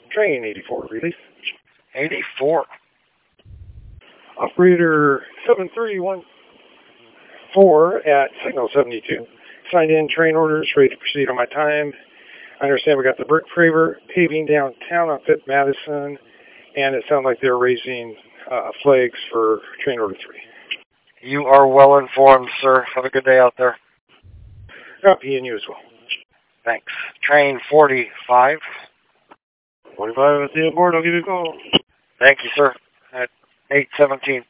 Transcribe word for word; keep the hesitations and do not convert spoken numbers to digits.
Train eighty-four, release. eighty-four. Operator seven three one four at signal seventy-two. Signed in train orders, ready to proceed on my time. I understand we got the brick paver paving downtown on Fifth Madison, and it sounded like they're raising uh, flags for train order three. You are well informed, sir. Have a good day out there. Copy, and you as well. Thanks. Train forty-five. forty-five at the airport, I'll give you a call. Thank you, sir. At eight seventeen.